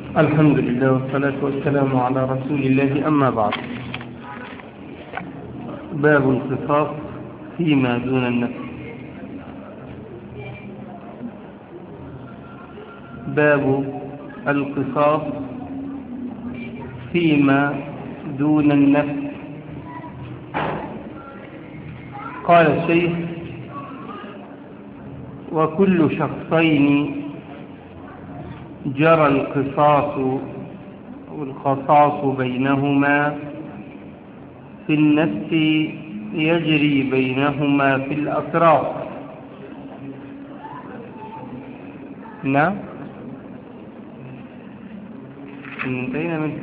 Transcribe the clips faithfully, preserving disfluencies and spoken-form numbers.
الحمد لله والصلاة والسلام على رسول الله، أما بعد. باب القصاص فيما دون النفس. باب القصاص فيما دون النفس. قال الشيخ: وكل شخصين جرى القصاص والقصاص بينهما في النفس يجري بينهما في الأطراف. نعم، انتهينا من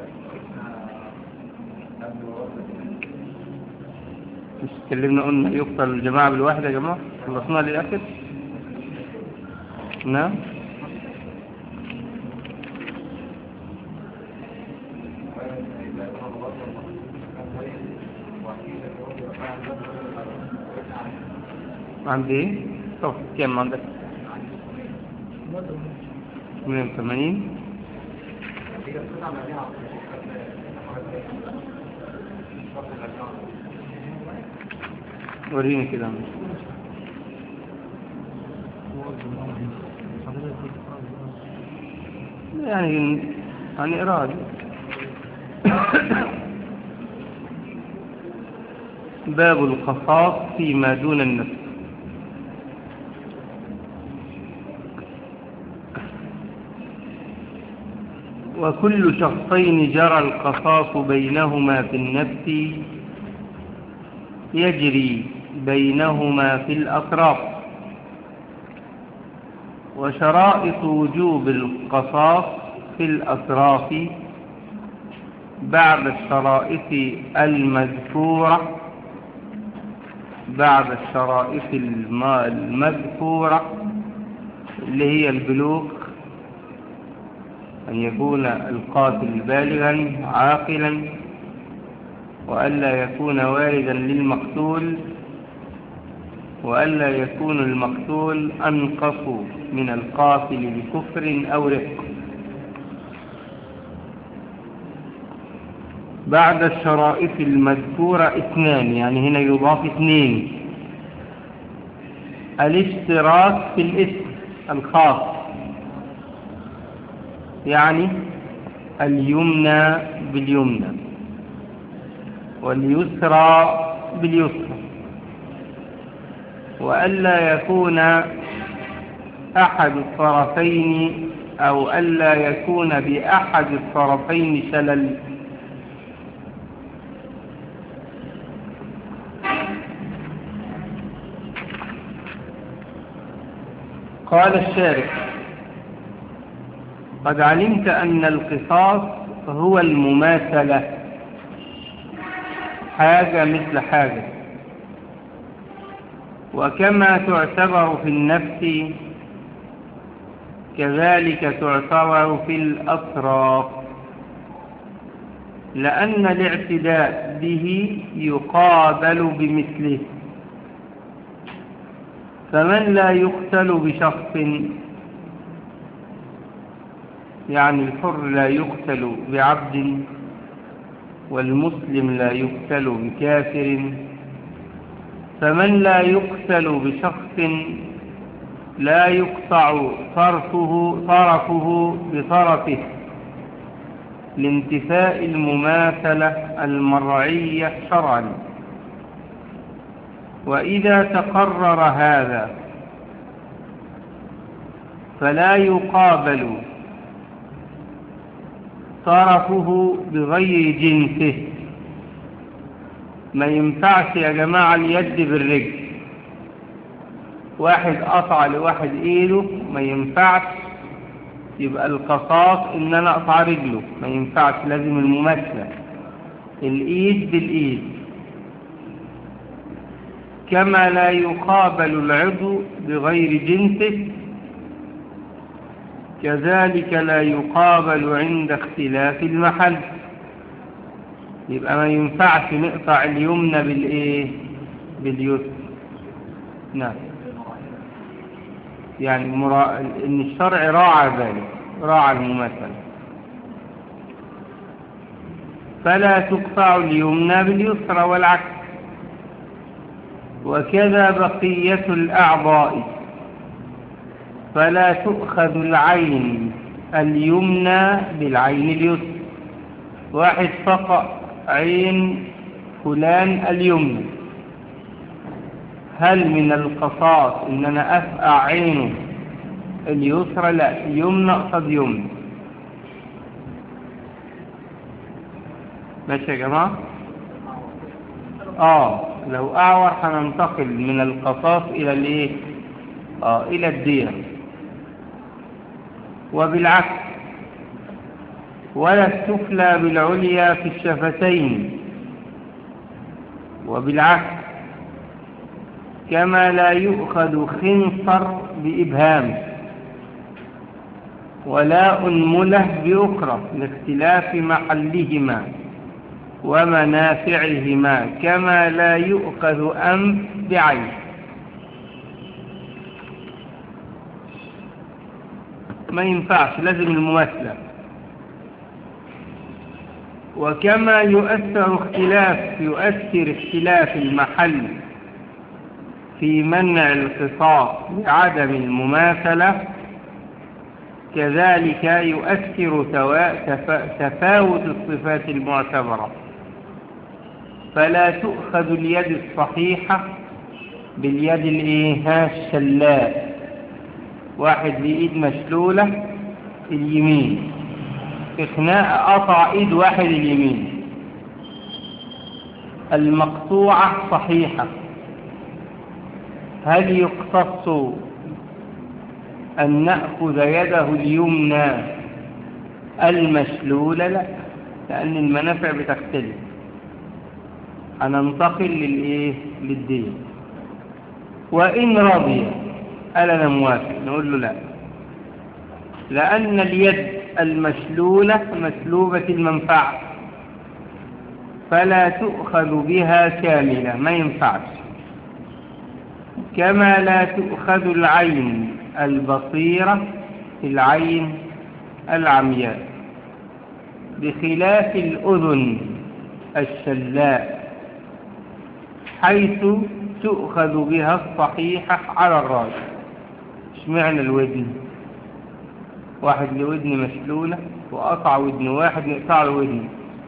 مش تكلمنا قلنا يقتل الجماعة بالواحدة يا جماعة، خلصنا للآخر. نعم، عندي ايه؟ طب كم عندك؟ ثمانية وثمانين. وريني كده. يعني يعني إرادة. باب القصاص فيما دون النفس. وكل شخصين جرى القصاص بينهما في النفس يجري بينهما في الأطراف. وشرائط وجوب القصاص في الأطراف بعد الشرائط المذكورة بعد الشرائط المذكورة اللي هي البلوغ، أن يكون القاتل بالغا عاقلا، وألا يكون والدا للمقتول، وألا يكون المقتول أنقص من القاتل بكفر أو رق. بعد الشرائط المذكورة اثنان، يعني هنا يضاف اثنين: الاشتراك في الاسم الخاص، يعني اليمنى باليمنى واليسرى باليسرى، وألا يكون أحد الطرفين أو ألا يكون بأحد الطرفين شلل. قال الشارح: قد علمت أن القصاص هو المماثلة، حاجة مثل حاجة، وكما تعتبر في النفس كذلك تعتبر في الأطراف، لأن الاعتداء به يقابل بمثله. فمن لا يقتل بشخص، يعني الحر لا يقتل بعبد، والمسلم لا يقتل بكافر، فمن لا يقتل بشخص لا يقطع طرفه طرفه بطرفه لانتفاء المماثلة المرعية شرعا. وإذا تقرر هذا فلا يقابل طرفه بغير جنسه. ما ينفعش يا جماعة اليد بالرجل، واحد قطع لواحد ايده، ما ينفعش يبقى القصاص ان انا اقطع رجله، ما ينفعش، لازم المماثلة، الايد بالايد. كما لا يقابل العضو بغير جنسه كذلك لا يقابل عند اختلاف المحل. يبقى ما ينفعش نقطع اليمنى بالايه؟ باليسر. نعم، يعني مرا... ان الشرع راعى ذلك، راعى المماثلة. فلا تقطع اليمنى باليسرى والعكس. وكذا بقية الأعضاء، فلا تؤخذ العين اليمنى بالعين اليسرى. واحد فقط عين فلان اليمنى، هل من القصاص إن أنا أفقع عينه اليسرى؟ لا، يمنى قصد يمنى. ماشي يا جماعة؟ آه لو أعور هننتقل من القصاص إلى الإيه؟ آه إلى الدية. وبالعكس، ولا السفلى بالعليا في الشفتين. وبالعكس، كما لا يؤخذ خنصر بإبهام ولا أنملة بأخرى لاختلاف محلهما ومنافعهما، كما لا يؤخذ أنف بعين. ما ينفعش، لازم المماثلة. وكما يؤثر اختلاف يؤثر اختلاف المحل في منع القصاص بعدم المماثلة، كذلك يؤثر تفاوت الصفات المعتبرة. فلا تؤخذ اليد الصحيحة باليد الايه الشلاء. واحد بإيد مشلولة اليمين، في خناقة قطع إيد واحد اليمين، المقطوعة صحيحة، هل يقتص أن نأخذ يده اليمنى المشلولة؟ لا، لأن المنافع بتختلف. هننتقل للإيه للدين. وإن رضي قال أنا موافق، نقول له لا، لأن اليد المشلولة مسلوبة المنفعة، فلا تؤخذ بها كاملة، ما ينفعش. كما لا تؤخذ العين البصيرة العين العمياء، بخلاف الأذن الشلاء حيث تؤخذ بها الصحيحة على الراجح. اشمعنى الودن؟ واحد لودن مشلولة وقطع ودن واحد نقطع له ودن.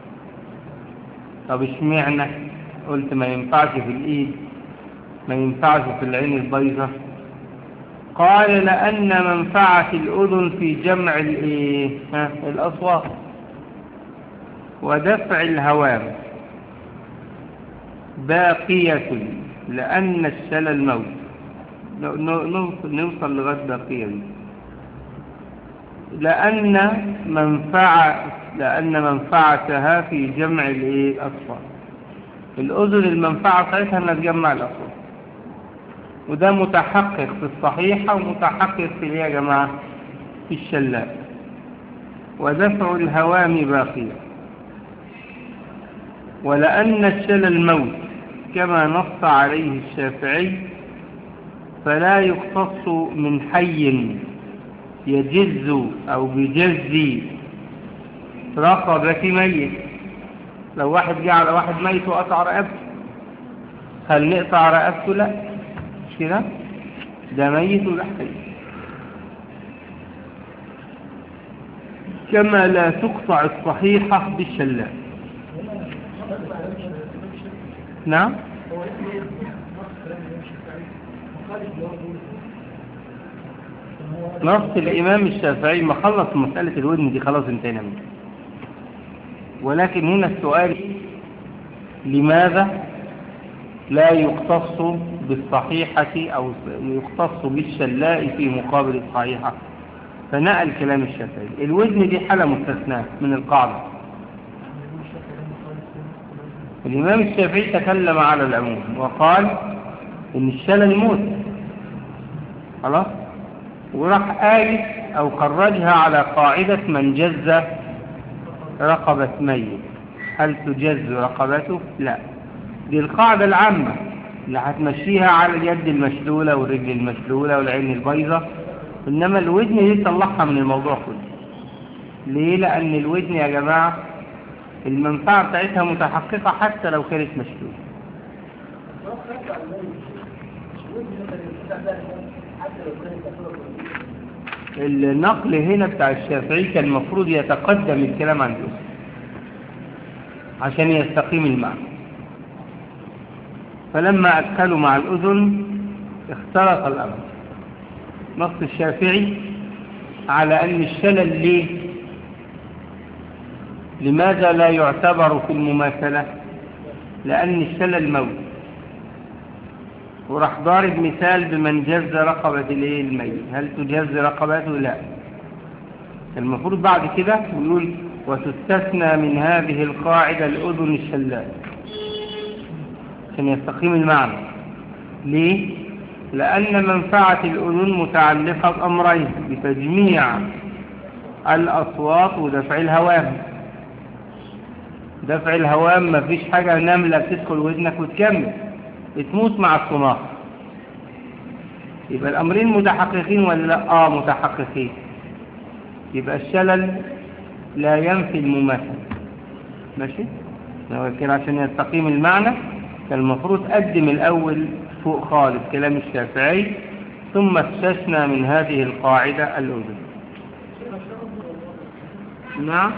طب اشمعنى قلت ما ينفعش في الإيد، ما ينفعش في العين البيضاء؟ قال لأن منفعة الأذن في جمع الإيه الأصوات ودفع الهوام باقية، لأن الشلل موت. نوصل لغاية باقية دي. لأن منفعة لأن منفعتها في جمع الإيه الأصوات. الأذن المنفعة بتاعتها انها تجمع الأصوات، وده متحقق في الصحيحة ومتحقق في ايه يا جماعة في الشلاء. ودفع الهوام باقية. ولأن الشلل موت كما نص عليه الشافعي، فلا يقتص من حي يجز أو بجز رقبة ميت. لو واحد جه على واحد ميت وقطع رقبته، هل نقطع رقبته؟ لا، مش كده، ده ميت وده حي. كما لا تقطع الصحيحة بالشلاء. نعم. نص الإمام الشافعي ما خلص مسألة الودن دي، خلاص انتهينا منها. ولكن هنا السؤال، لماذا لا يقتص بالصحيحة أو يقتص بالشلاء في مقابل الصحيحة؟ فنقل كلام الشافعي. الودن دي حالة مستثناة من القاعدة. الإمام الشافعي تكلم على العموم وقال إن الشلل موت، خلاص، وراح آية أو خرجها على قاعدة من جز رقبة ميت. هل تجز رقبته؟ لا، دي القاعدة العامة اللي هتمشيها على اليد المشلولة والرجل المشلولة والعين البيضة. إنما الودن دي طلعها من الموضوع كله. ليه؟ لأن الودن يا جماعة المنفعة بتاعتها متحققة حتى لو كانت مشلولة. النقل هنا بتاع الشافعي كان المفروض يتقدم الكلام عن الأذن عشان يستقيم المعنى، فلما أدخلوا مع الأذن اختلط الأمر. نص الشافعي على أن الشلل ليه؟ لماذا لا يعتبر في المماثلة؟ لأن الشلل موت، وراح ضارب مثال بمن جز رقبة الميت. هل تجز رقبته؟ لا. المفروض بعد كده يقول وتستثنى من هذه القاعدة الأذن الشلال عشان يستقيم المعنى. ليه؟ لأن منفعة الأذن متعلقة بأمرين: بتجميع الأصوات ودفع الهوام. دفع الهوام مفيش حاجة نملة بتدخل ودنك وتكمل، بتموت مع الصناعة. يبقى الأمرين متحققين ولا لا؟ آه متحققين. يبقى الشلل لا ينفي المماثلة. ماشي؟ لكن عشان يستقيم المعنى كان المفروض أقدم الأول فوق خالص كلام الشافعي ثم استثنى من هذه القاعدة الأذن. نعم.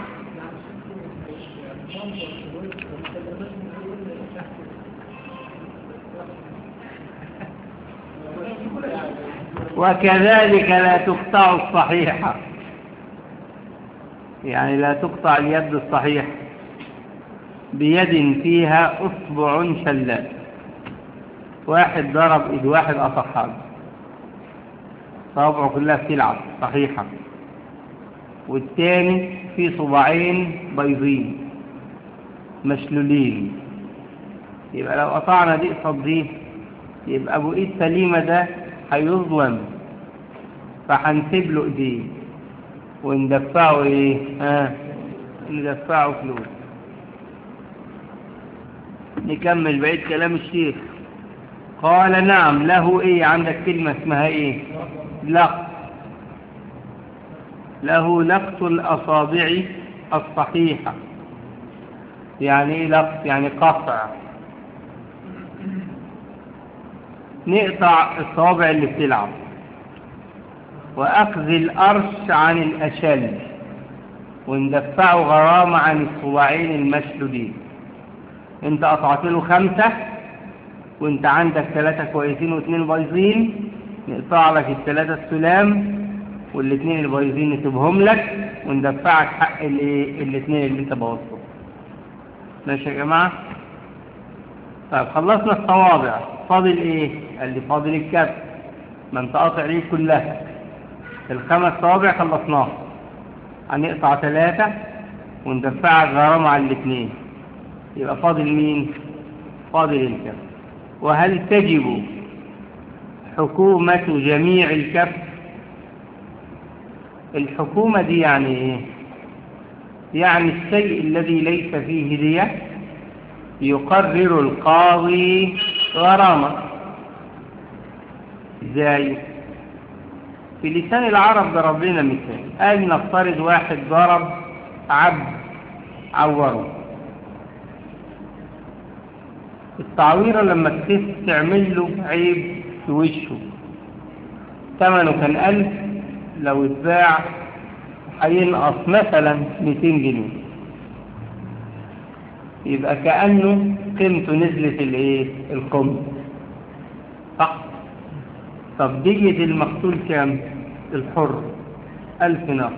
وكذلك لا تقطع الصحيحة، يعني لا تقطع اليد الصحيحة بيد فيها أصبع شلال. واحد ضرب إيد واحد أصحاب صابعه كلها بتلعب صحيحة، والتاني في صباعين بيضين مشلولين. يبقى لو قطعنا دي قصاد دي يبقى أبو إيد سليمة ده هيظلم، فهنسيب له إيديه وندفعه إيه؟ ها ندفعه فلوس. نكمل بقية كلام الشيخ. قال نعم له إيه؟ عندك كلمة اسمها إيه؟ لقط. له لقط الأصابع الصحيحة. يعني إيه لقط؟ يعني قطع. نقطع الصوابع اللي بتلعب، وأخذ الأرش عن الأشل، وندفعه غرامة عن الصباعين المشلولين. انت قطعت له خمسة وانت عندك ثلاثة كويسين واثنين بايظين، نقطع لك الثلاثة السلام والاثنين البايظين نسيبهم لك وندفعك حق الاثنين اللي انت بوظتهم. ماشي يا جماعة؟ طيب خلصنا الصوابع، فاضل ايه؟ اللي فاضل الكف. ما انت قاطع ليه كلها. الخمس صوابع خلصناها، هنقطع ثلاثة وندفعك غرامة على الاثنين، يبقى فاضل مين؟ فاضل الكف. وهل تجب حكومة جميع الكف؟ الحكومة دي يعني ايه؟ يعني الشيء الذي ليس فيه دية يقرر القاضي غرامة. ازاي؟ في لسان العرب ضرب لنا مثال، قال نفترض واحد ضرب عبد عوره. التعويرة لما تخف تعمل له عيب في وشه، ثمنه كان ألف، لو اتباع هينقص مثلا مئتين جنيه، يبقى كأنه قيمته نزلت الايه؟ القمة. صح؟ طب دية المقتول كام؟ الحر ألف ناقة.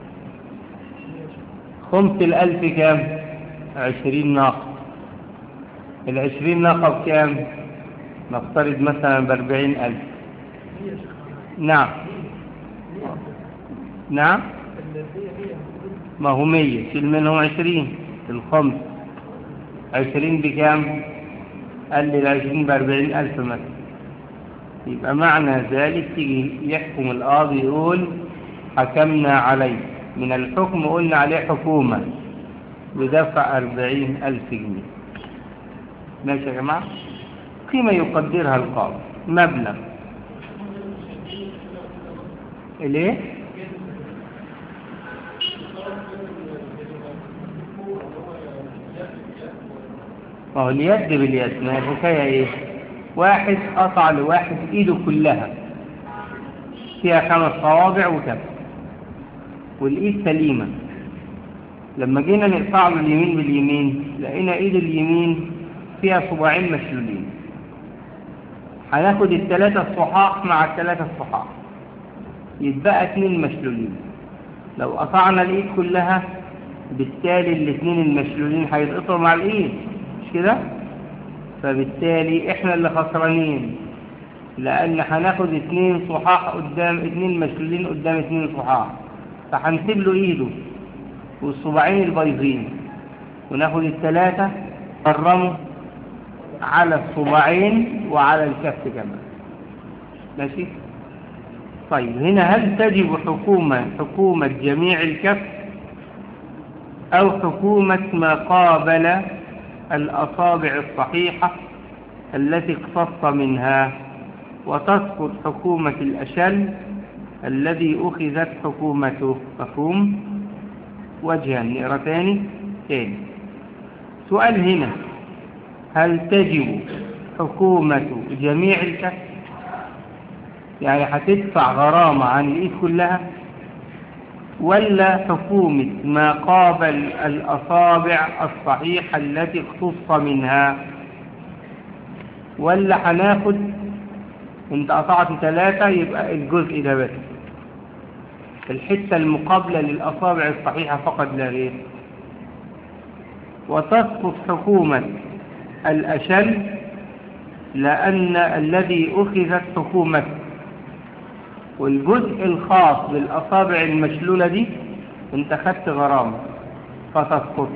خمس الألف كام؟ عشرين ناقة. العشرين ناقة بكام؟ نفترض مثلا بأربعين ألف. نعم نعم ما هو مية، شيل منهم عشرين. الخمس عشرين بكام؟ قال لي العشرين بأربعين ألف مثلا. يبقى معنى ذلك تيجي يحكم القاضي يقول حكمنا عليه، من الحكم قلنا عليه حكومة بدفع أربعين ألف جنيه. ماشي يا جماعة؟ قيمة يقدرها القاضي، مبلغ. ليه؟ وهو اليد باليد، ما الحكاية ايه؟ واحد قطع لواحد ايده كلها فيها خمس صوابع وكف والايد سليمة، لما جينا نقطع له اليمين باليمين لقينا ايد اليمين فيها صباعين مشلولين، هناخد الثلاثة الصحاح مع الثلاثة الصحاح يتبقى اتنين مشلولين. لو قطعنا الايد كلها بالتالي الاثنين المشلولين هيتقطعوا مع الايد، مش كده؟ فبالتالي احنا اللي خسرانين، لان هناخد اتنين صحاح قدام اتنين مشلولين قدام اتنين صحاح، فهنسيب له ايده والصباعين البايظين وناخد الثلاثة نرموا على الصباعين وعلى الكف كمان. ماشي؟ طيب هنا هل تجب حكومة حكومة جميع الكف أو حكومة ما قابل الأصابع الصحيحة التي اقتص منها، وتسقط حكومة الأشل الذي أخذت حكومته؟ مفهوم؟ وجها نقرأ تاني تاني. سؤال هنا، هل تجب حكومة جميع الكف؟ يعني هتدفع غرامة عن الإيد كلها، ولا حكومة ما قابل الأصابع الصحيحة التي اقتص منها؟ ولا هناخد انت قطعت ثلاثة يبقى الجزء ده بس، الحتة المقابلة للأصابع الصحيحة فقط لا غير، وتسقط حكومة الأشل لأن الذي أخذت حكومته، والجزء الخاص بالأصابع المشلولة دي انت خدت غرامة فتسقط.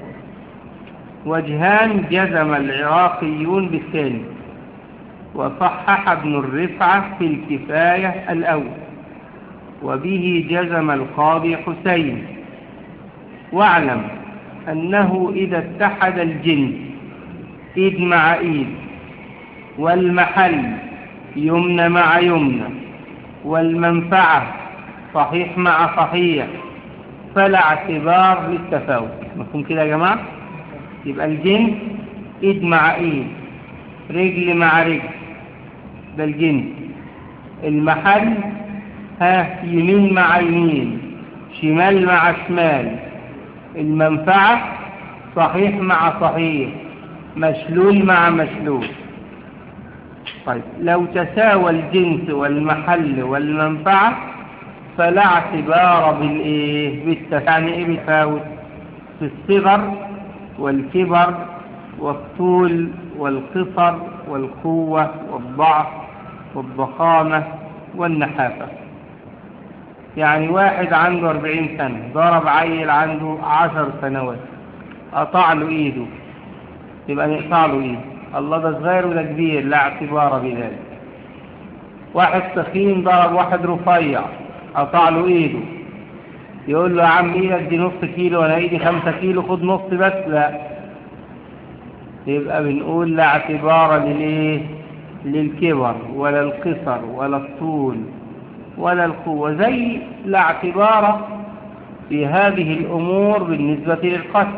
وجهان جزم العراقيون بالثاني، وصحح ابن الرفعة في الكفاية الأول، وبه جزم القاضي حسين. واعلم أنه إذا اتحد الجنس إيد مع إيد، والمحل يمنى مع يمنى، والمنفعة صحيح مع صحيح، فلا اعتبار للتفاوت. مفهوم كده يا جماعة؟ يبقى الجنس إيد مع إيد، رجل مع رجل، ده الجنس. المحل ها يمين مع يمين، شمال مع شمال. المنفعة صحيح مع صحيح، مشلول مع مشلول. طيب لو تساوى الجنس والمحل والمنفعة فلا اعتبار بالايه بالتفاوت. يعني ايه بالتفاوت؟ في الصغر والكبر والطول والقصر والقوة والضعف والضخامة والنحافة. يعني واحد عنده أربعين سنة ضرب عيل عنده عشر سنوات قطع له ايده، يبقى نقطع له ايده. الله ده صغير وده كبير، لا اعتبار بذلك. واحد تخين ضرب واحد رفيع قطع له ايده، يقول له يا عم ايدك دي نص كيلو وانا ايدي خمسة كيلو خد نص بس، لا. يبقى بنقول لا اعتبار للايه؟ للكبر ولا القصر ولا الطول ولا القوة، زي لا اعتبار في هذه الامور بالنسبة للقتل.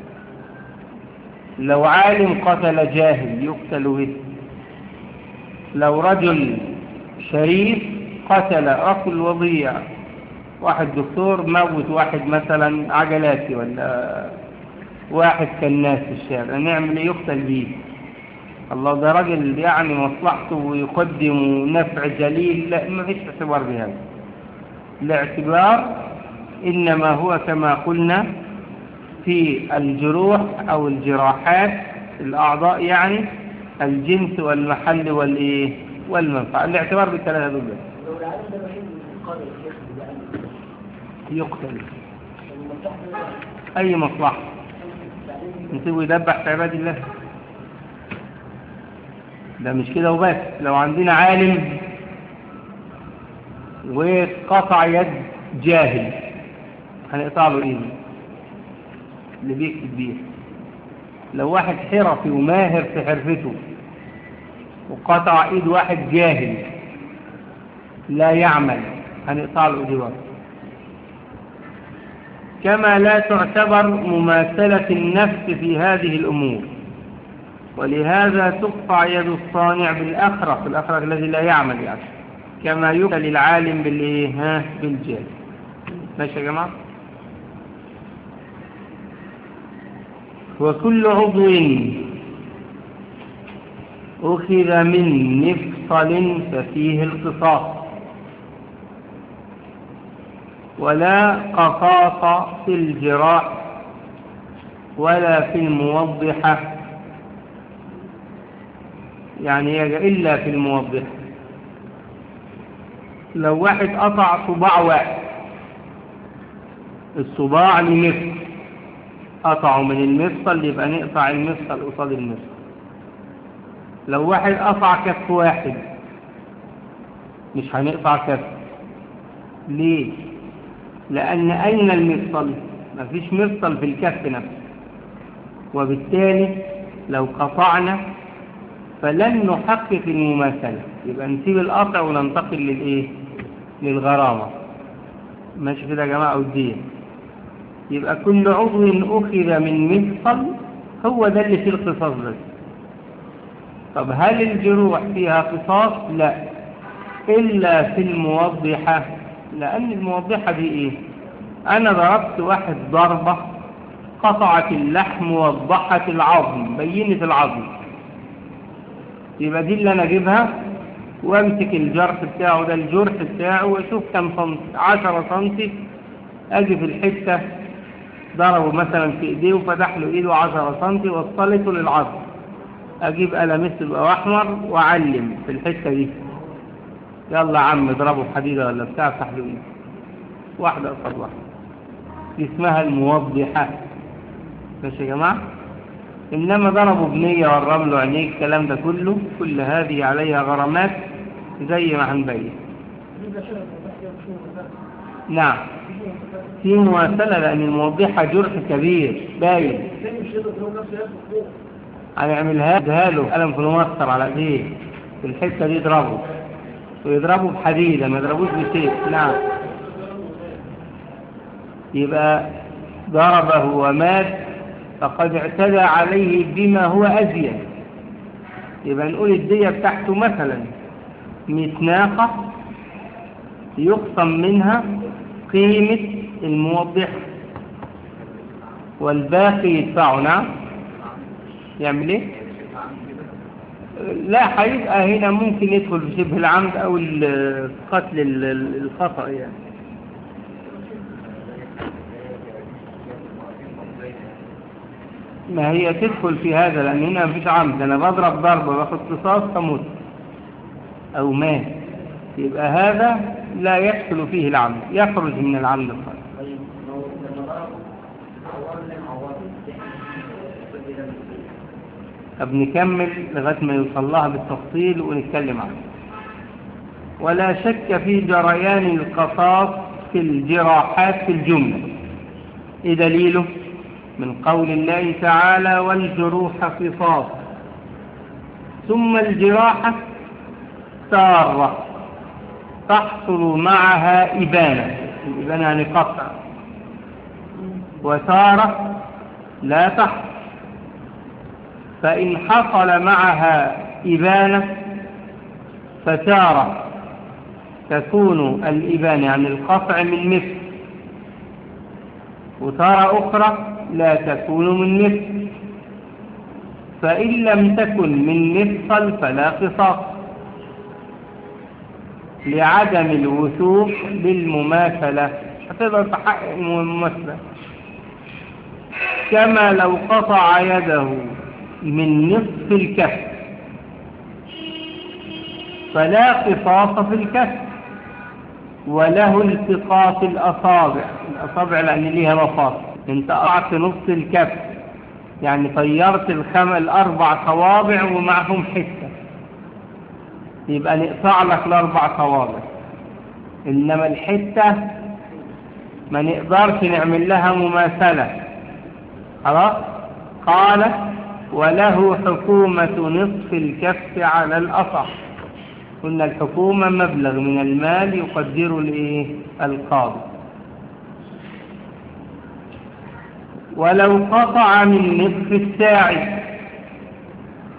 لو عالم قتل جاهل يقتل به، لو رجل شريف قتل رجل وضيع، واحد دكتور موت واحد مثلا عجلاتي ولا واحد كناس في الشارع، نعمل يقتل به. الله ده راجل يعني مصلحته ويقدم نفع جليل، لا ما فيش اعتبار بهذا. الاعتبار إنما هو كما قلنا في الجروح أو الجراحات الأعضاء، يعني الجنس والمحل والإيه والمنفعة. الاعتبار بالثلاثة دول يقتل أي مصلحة نسيبه يدبح في عباد الله. ده مش كده وبس، لو عندنا عالم وقطع يد جاهل هنقطع له ايده اللي بيكتب بيه. لو واحد حرفي وماهر في حرفته وقطع ايد واحد جاهل لا يعمل هنقطع له ايده برضه. كما لا تعتبر مماثلة النفس في هذه الأمور، ولهذا تقطع يد الصانع بالأخرق، الأخرق الذي لا يعمل يعني، كما يقتل العالم بالإيه ها بالجهل. ماشي يا جماعة. وكل عضو أخذ من مفصل ففيه القصاص، ولا قصاص في الجراح ولا في الموضحة، يعني إلا في الموضحة. لو واحد قطع صباع واحد، الصباع لمفصل، قطعه من المفصل يبقى نقطع المفصل قصاد المفصل. لو واحد قطع كف واحد مش هنقطع كف. ليه؟ لأن أين المفصل؟ مفيش مفصل في الكف نفسه، وبالتالي لو قطعنا فلن نحقق المماثلة، يبقى نسيب القطع وننتقل للإيه؟ للغرامة. ماشي كده يا جماعة؟ وديه يبقى كل عضو أخذ من مفصل هو ده اللي فيه القصاص بس. طب هل الجروح فيها قصاص؟ لا، إلا في الموضحة. لأن الموضحة دي إيه؟ أنا ضربت واحد ضربة قطعت اللحم ووضحت العظم، بينت العظم، يبقى دي اللي أنا أجيبها وامسك الجرح بتاعه ده، الجرح بتاعه، واشوف كم سنتي، عشرة سنتي، أجي في الحتة ضربه مثلا في إيديه وفتح له إيده عشرة سنتي وصلته للعظم، أجيب قلم أسود أو أحمر وأعلم في الحتة دي، يلا عم اضربه بحديدة ولا بتاع، افتح له إيده واحدة قصاد واحدة، دي اسمها الموضحة. ماشي يا جماعة؟ إنما ضربوا بنية ورم له عينيه، الكلام ده كله، كل هذه عليها غرامات زي ما هنبين. نعم في مواصلة، لأن الموضحة جرح كبير باين، هنعملها له قلم في المسطر على ايديه في الحتة دي، يضربه ويضربه بحديدة، ما يضربوش بسيف. نعم يبقى ضربه ومات فقد اعتدى عليه بما هو أزيد. يبقى نقول الدية بتاعته مثلا مئة ناقة، يقسم منها قيمة الموضح والباقي يدفعه. نعم يعمل ايه؟ لا، هيبقى هنا ممكن يدخل في شبه العمد او القتل الخطأ يعني. ما هي تدخل في هذا، لأن هنا مفيش عمد، أنا بضرب ضربة باخد قصاص فموت أو مات، يبقى هذا لا يدخل فيه العمد، يخرج من العمد الخطأ. طب نكمل لغاية ما يوصل لها بالتفصيل ونتكلم عنه. ولا شك في جريان القصاص في الجراحات في الجملة. إيه دليله؟ من قول الله تعالى والجروح قصاص، ثم الجراحة سارة تحصل معها إبانة، الإبانة يعني قطع، وسارة لا تحصل. فإن حصل معها إبانة فسارة تكون الإبانة يعني القطع من مثل، وتارة أخرى لا تكون من مثل. فإن لم تكن من مفصل فلا قصاص لعدم الوثوق بالمماثلة، هتقدر تحقق المماثلة. كما لو قطع يده من نصف الكف فلا قصاص في الكف، وله التقاط الأصابع، الأصابع لأن ليها مفاصل، انت قطعت نص الكف يعني طيرت الخم الأربع صوابع ومعهم حتة، يبقى نقطع لك الأربع صوابع، إنما الحتة ما نقدرش نعمل لها مماثلة. خلاص؟ قال وله حكومة نصف الكف على الأصح. قلنا الحكومة مبلغ من المال يقدر الايه القاضي. ولو قطع من نصف الساعد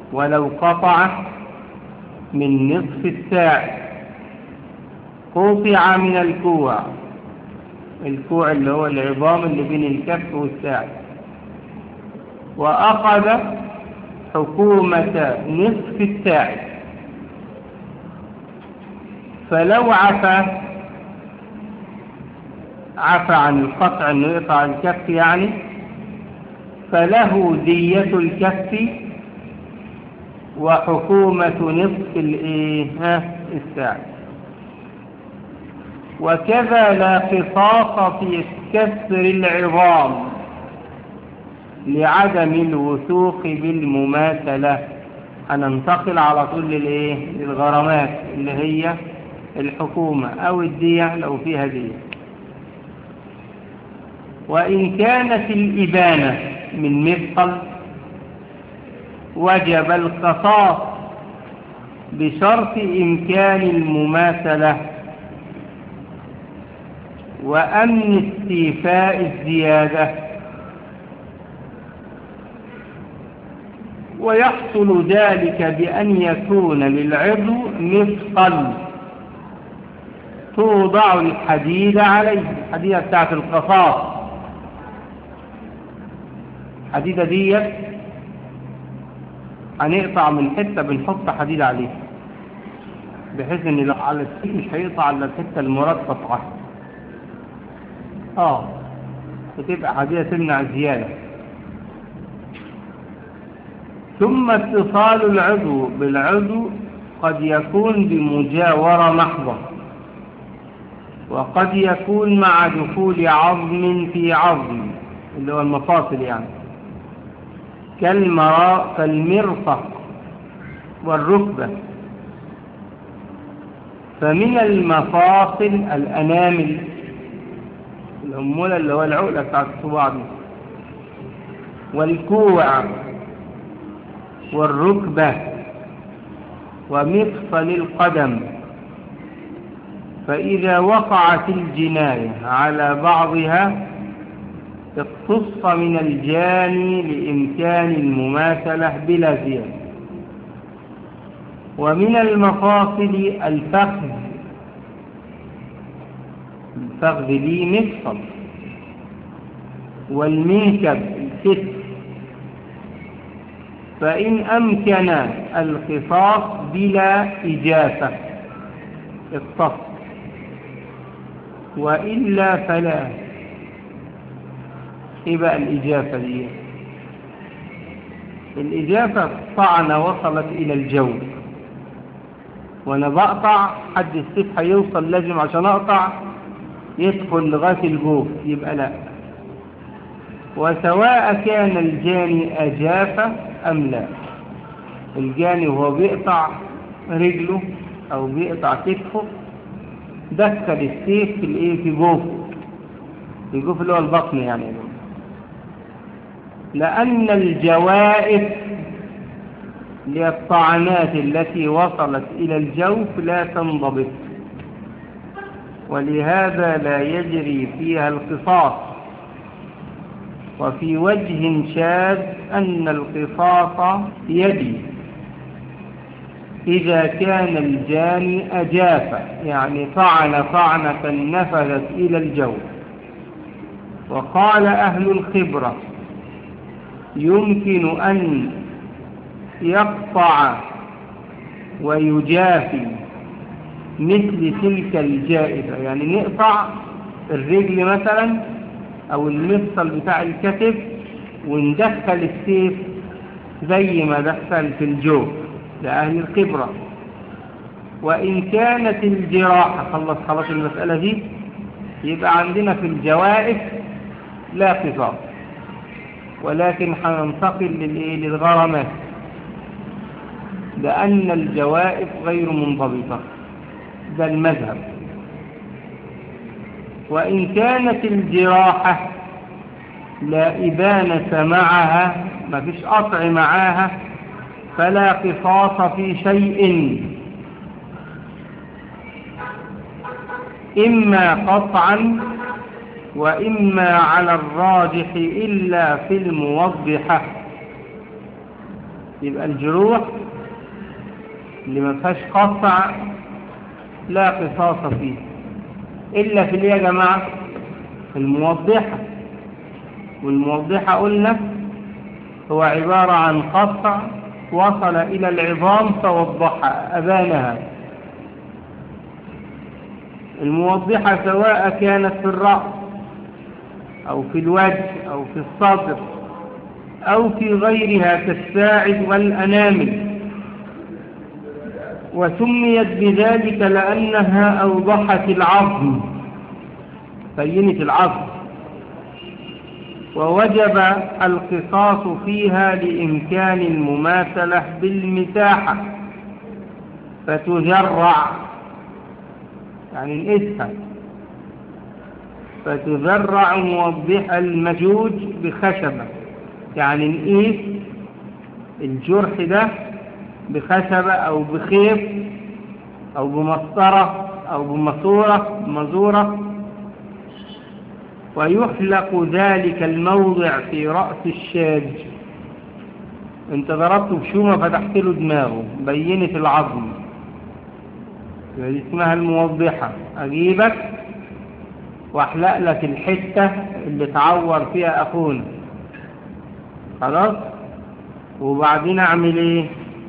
ولو قطع من نصف الساعد. قطع من الكوع، الكوع اللي هو العظام اللي بين الكف والساعد، وأخذ حكومة نصف الساعد، فلو عفى عفى عن القطع انه يقطع الكف يعني، فله دية الكف وحكومة نصف الايه الساعد. وكذا لا قصاص في كسر العظام لعدم الوثوق بالمماثلة. هننتقل على طول للايه للغرامات اللي هي الحكومة او الدية لو فيها دية. وإن كانت الإبانة من مثقل وجب القصاص بشرط إمكان المماثلة وأمن استيفاء الزيادة. ويحصل ذلك بأن يكون للعضو مثقل توضع الحديد عليه، الحديدة بتاعت القصاص، الحديدة دي هنقطع من حتة بنحط حديد عليه، بحيث ان لو على السيف مش هيقطع على الحتة المراد قطعها، اه بتبقى حديدة تمنع الزيادة. ثم اتصال العضو بالعضو قد يكون بمجاورة محضة، وقد يكون مع دخول عظم في عظم اللي هو المفاصل يعني، كالمرفق والركبة. فمن المفاصل الأنامل، الأمولة اللي هو العقلة بتاعت الصباع دي، والكوع والركبة ومفصل القدم. فإذا وقعت الجناية على بعضها اقتص من الجاني لإمكان المماثلة بلا زيادة. ومن المفاصل الفخذ، الفخذ لي مفصل، والمنكب الكتف. فإن أمكن القصاص بلا إجافة اقتص، وإلا فلا. إيه بقى الإجافة دي؟ الإجافة طعنة وصلت إلى الجو، وأنا بقطع حد السيف هيوصل لازم عشان أقطع يدخل لغاية الجوف، يبقى لا. وسواء كان الجاني أجافة أم لا، الجاني وهو بيقطع رجله أو بيقطع كتفه دخل السيف في الإيه في جوفه، في جوف اللي هو البطن يعني، لأن الجوائف للطعنات التي وصلت إلى الجوف لا تنضبط، ولهذا لا يجري فيها القصاص. وفي وجه شاذ أن القصاص يجري إذا كان الجاني أجاف، يعني طعن طعنة نفذت إلى الجوف. وقال أهل الخبرة يمكن أن يقطع ويجافي مثل تلك الجائفة، يعني نقطع الرجل مثلا أو المفصل بتاع الكتف وندخل السيف زي ما دخل في الجوف لأهل الخبرة. وإن كانت الجراحة، خلص خلاص المسألة دي، يبقى عندنا في الجوائف لا قصاص، ولكن هننتقل للغرامات لأن الجوائف غير منضبطة، ده المذهب. وإن كانت الجراحة لا إبانة معها، ما فيش قطع معها، فلا قصاص في شيء، إما قطعا وإما على الراجح إلا في الموضحة. يبقى الجروح اللي ما فيهاش قطع لا قصاص فيه، إلا في اللي يا جماعة الموضحة. والموضحة قلنا هو عبارة عن قطع وصل إلى العظام فوضحها أبانها. الموضحة سواء كانت في الرأس أو في الوجه أو في الصدر أو في غيرها كالساعد والأنامل، وسميت بذلك لأنها أوضحت العظم، بينت العظم، ووجب القصاص فيها لإمكان المماثلة بالمساحة، فتذرع يعني نقيسها، فتذرع موضح المجوج بخشبة، يعني نقيس الجرح ده بخشبة أو بخيط أو بمسطرة أو بماسورة مزورة، ويحلق ذلك الموضع في رأس الشاج. انت ضربته بشومة فتحت له دماغه بينت العظم، دي اسمها الموضحة. اجيبك واحلق لك الحتة اللي تعور فيها اخونا، خلاص، وبعدين اعمل ايه؟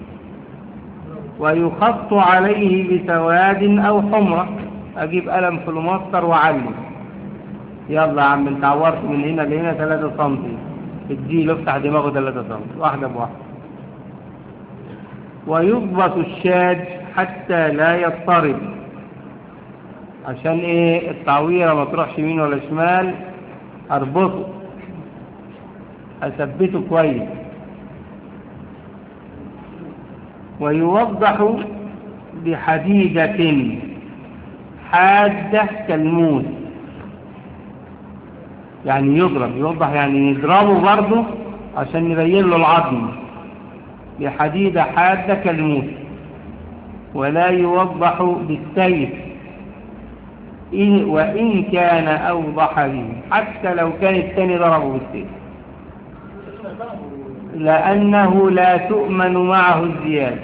ويخط عليه بسواد او حمرة، اجيب قلم فلوماستر وعلم، يلا يا عم انت عورت من هنا لهنا ثلاثة سنتي، اديله افتح دماغه ثلاثة سنتي واحدة بواحدة. ويضبط الشاج حتى لا يضطرب، عشان ايه؟ التعويرة ما تروحش يمين ولا شمال، اربطه اثبته كويس. ويوضح بحديدة حادة كالموس، يعني يضرب، يوضح يعني يضربه برضه عشان نبين له العظم، بحديدة حادة كالموس. ولا يوضح بالسيف إن وإن كان أوضح به، حتى لو كان الثاني ضربه بالسيف، لأنه لا تؤمن معه الزيادة.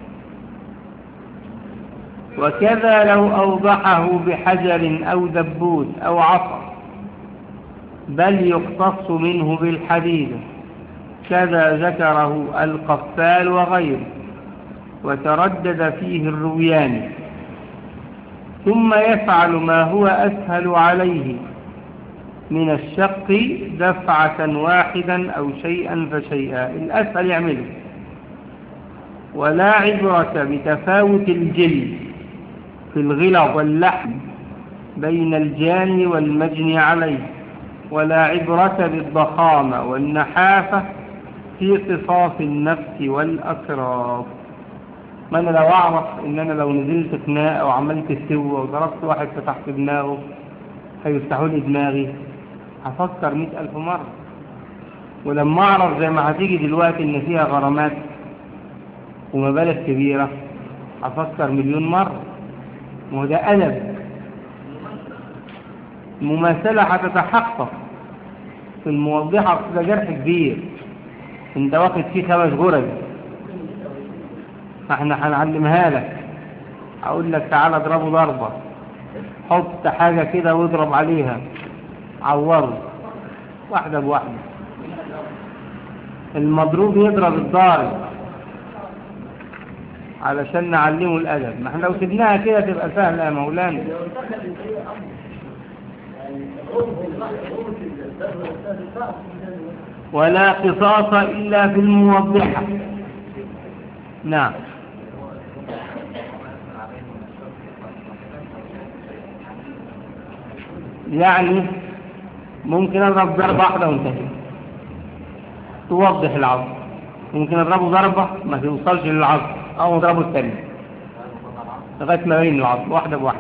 وكذا لو أوضحه بحجر أو دبوس أو عصا، بل يقتص منه بالحديدة، كذا ذكره القفال وغيره، وتردد فيه الروياني. ثم يفعل ما هو أسهل عليه من الشق دفعة واحدا أو شيئا فشيئا، الأسهل يعمله. ولا عبرة بتفاوت الجلد في الغلظ واللحم بين الجاني والمجني عليه، ولا عبرة بالضخامة والنحافة في قصاص النفس والأكراب. ما أنا لو أعرف إن أنا لو نزلت خناقة أو عملت سوى وضربت واحد فتحت دماغه هيفتحوا لي دماغي، هفكر مئة ألف مرة. ولما أعرف زي ما هتيجي دلوقتي إن فيها غرامات ومبالغ كبيرة، هفكر مليون مرة. وده أدب، المماثلة هتتحقق في الموضحة. ده جرح كبير انت واخد فيه خمس غرز، احنا هنعلمها لك. اقول لك تعالى اضربه ضربة، حط حاجة كده واضرب عليها، عوره واحدة بواحدة. المضروب يضرب الضارب علشان نعلمه الأدب. ما احنا لو سبناها كده تبقى سهلة يا مولانا. ولا قصاص إلا في الموضحة. نعم. يعني ممكن أضرب ضربة واحدة وانتهي توضح العظم، ممكن أضربه ضربة ما توصلش للعظم، أو أضربه الثاني لغاية ما بين العظم واحدة بواحدة.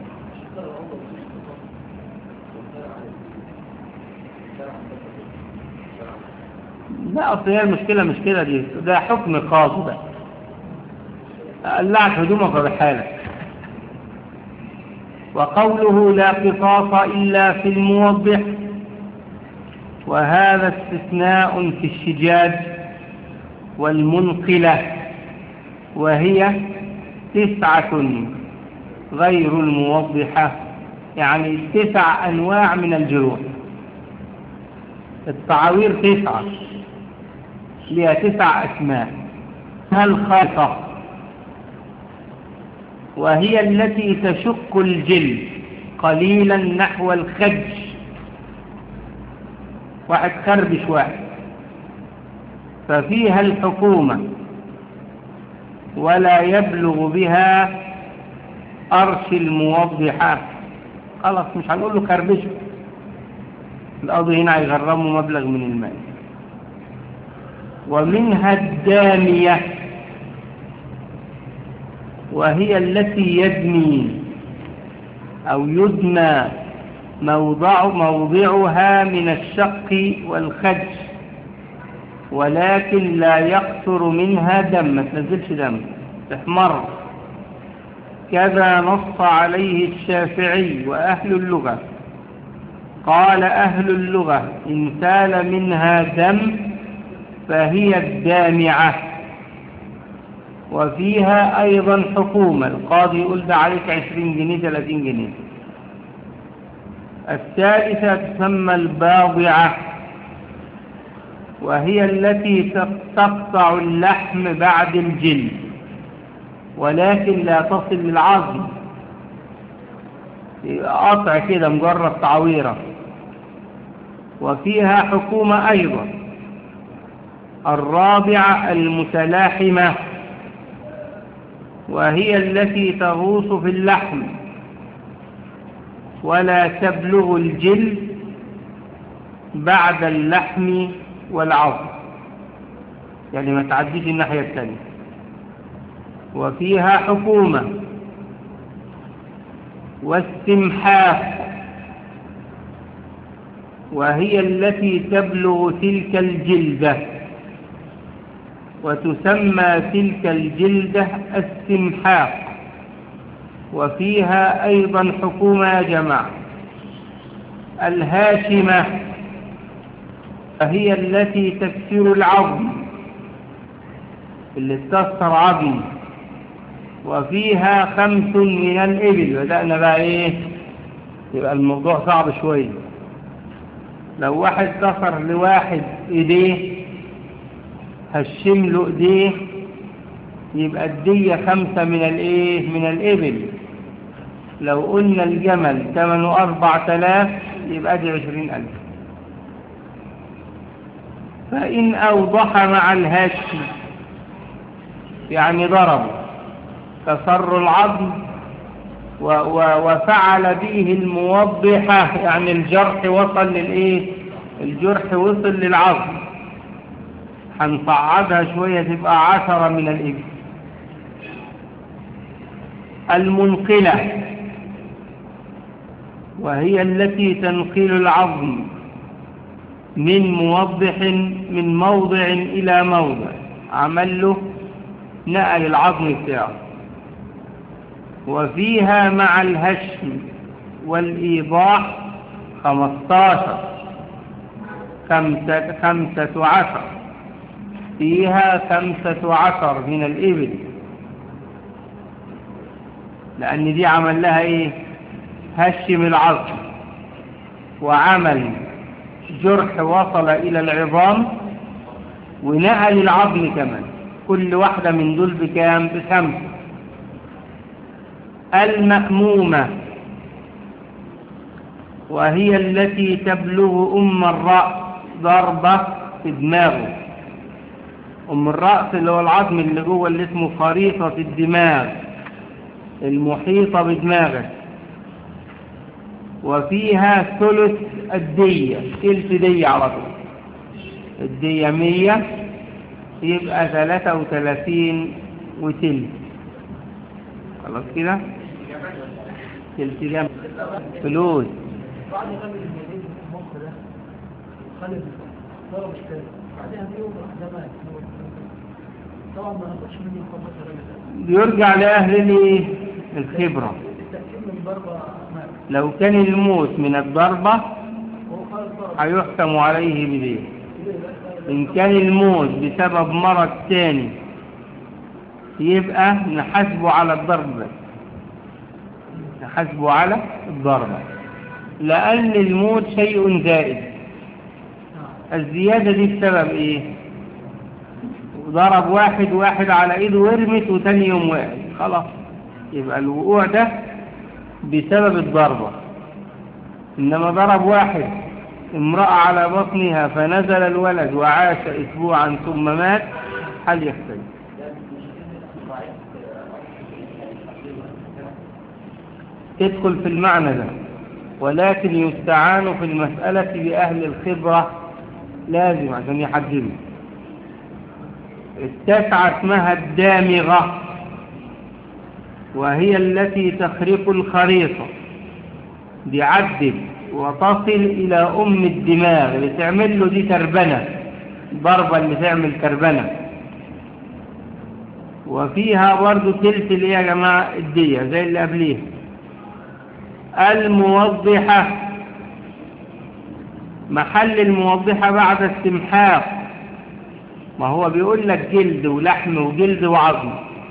لا أصل هي المشكلة مش كده، دي ده حكم خاص بقى. قلعت هدومك وبحالك. وقوله لا قصاص إلا في الموضح، وهذا استثناء في الشجاج والمنقلة، وهي تسعة غير الموضحة، يعني تسع أنواع من الجروح. التعاوير تسعة لها تسع أسماء. الخاصة وهي التي تشق الجلد قليلا نحو الخدش، واحد خربش واحد، ففيها الحكومة ولا يبلغ بها أرش الموضحات. خلاص مش هنقول له خربشه، القاضي هنا هيغرمه مبلغ من المال. ومنها الدامية وهي التي يدمي أو يدمى موضع موضعها من الشق والخدش، ولكن لا يقطر منها دم، ما تنزلش دم، تحمر. كذا نص عليه الشافعي وأهل اللغة. قال أهل اللغة إن سال منها دم فهي الدامعة. وفيها أيضا حكومة، القاضي يقول ده عليك عشرين جنيه ثلاثين جنيه. الثالثة تسمى الباضعة، وهي التي تقطع اللحم بعد الجلد ولكن لا تصل للعظم، قطع كده مجرد تعويرة. وفيها حكومة أيضا. الرابعة المتلاحمة، وهي التي تغوص في اللحم ولا تبلغ الجلد بعد اللحم والعظم، يعني ما تعديش الناحية الثانية. وفيها حكومة. واستمحاء، وهي التي تبلغ تلك الجلدة، وتسمى تلك الجلدة استمحاء. وفيها أيضا حكومة يا جماعة. الهاشمة، وهي التي تكسر العظم، اللي تكسر عظم. وفيها خمس من الإبل. بدأنا بقى إيه، يبقى الموضوع صعب شوية. لو واحد كسر لواحد إيديه، هشم له إيديه، يبقى الدية خمسة من الإيه، من الإبل. لو قلنا الجمل ثمنه أربعة آلاف يبقى دي عشرين ألف. فإن أوضح مع الهش، يعني ضربه كسر العظم و و وفعل به الموضحة، يعني الجرح وصل للإيه، الجرح وصل للعظم، هنصعدها شوية تبقى عشرة من الإبل. المنقلة، وهي التي تنقل العظم من موضح من موضع إلى موضع، عمل له نقل العظم بتاعه. وفيها مع الهشم والإيضاح خمستاشر، خمسة, خمسة عشر. فيها خمسة عشر من الإبل، لأن دي عمل لها إيه، هشم العظم وعمل جرح وصل إلى العظام ونقل العظم كمان. كل واحدة من دول بكام؟ بخمسة. المأمومة، وهي التي تبلغ أم الرأس ضربة في دماغه. أم الرأس اللي هو العظم اللي جوه اللي اسمه خريطة الدماغ المحيطة بدماغك. وفيها ثلث الدية، ثلث دية على طول. الدية مية يبقى ثلاثة وثلاثين وثلث. خلاص كده، ثلث جنب فلوس. يرجع لأهل الخبرة. لو كان الموت من الضربة هيحكم عليه بدين. إن كان الموت بسبب مرض تاني يبقى نحاسبه على الضرب بس، نحاسبه على الضرب، لأن الموت شيء زائد. الزيادة دي بسبب إيه؟ ضرب واحد واحد على إيده ورمت وتاني يوم وقع، خلاص يبقى الوقوع ده بسبب الضربة. إنما ضرب واحد امرأة على بطنها فنزل الولد وعاش أسبوعا ثم مات، هل يختلف؟ تدخل في المعنى ده، ولكن يستعان في المسألة بأهل الخبرة لازم عشان يحددوا. التاسعة اسمها الدامغة، وهي التي تخرق الخريطة، دي عدل وتصل إلى أم الدماغ اللي تعمل له دي تربنة، ضربة اللي تعمل تربنة. وفيها برضو تلت اللي يا جماعة الدية زي اللي قبليه. الموضحة، محل الموضحة بعد استمحاق، ما هو بيقول لك جلد ولحم وجلد وعظم.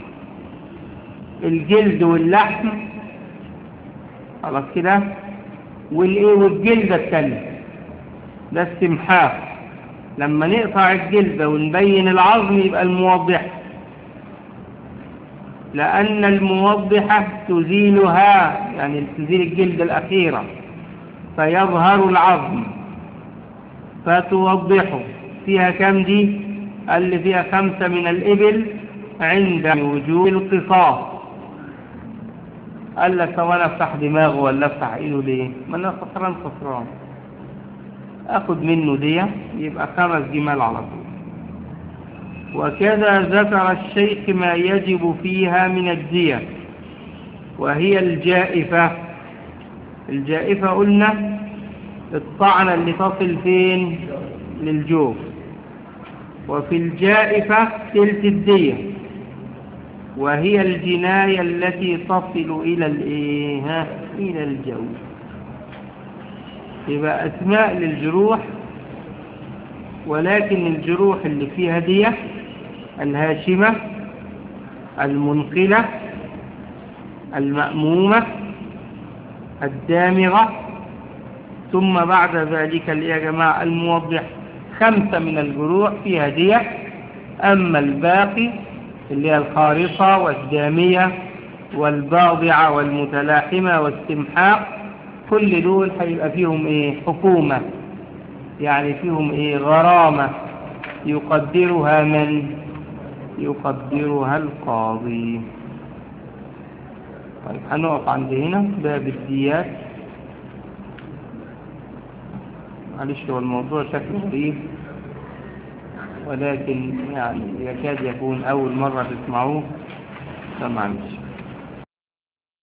الجلد واللحم خلاص كده، والايه والجلد الثاني ده استمحاق. لما نقطع الجلد ونبين العظم يبقى الموضحة، لأن الموضحة تزيلها، يعني تزيل الجلد الأخيرة فيظهر العظم فتوضحه. فيها كم دي؟ اللي فيها خمسة من الإبل عند وجود القصاص. قال لك طب أنا أفتح دماغه ولا أفتح إيده ليه؟ ما أنا خسران خسران، أخذ منه دي يبقى خمس جمال على طول. وكذا ذكر الشيخ ما يجب فيها من الدية، وهي الجائفة. الجائفة قلنا الطعنة اللي تصل فين؟ للجوف. وفي الجائفة تلت الدية، وهي الجناية التي تصل إلى الإيه؟ إلى الجوف. يبقى أسماء للجروح، ولكن الجروح اللي فيها دية: الهاشمة، المنقلة، المأمومة، الدامغة، ثم بعد ذلك يا جماعة الموضح. خمسة من الجروح فيها دية. أما الباقي اللي هي الخارصة والدامية والباضعة والمتلاحمة واستمحاق، كل دول هيبقى فيهم إيه؟ حكومة، يعني فيهم إيه؟ غرامة يقدرها من؟ يقدرها القاضي. طيب هنقف عند هنا باب الديات. معلش هو الموضوع شكله غريب، ولكن يعني يكاد يكون أول مرة تسمعوه، فمعلش.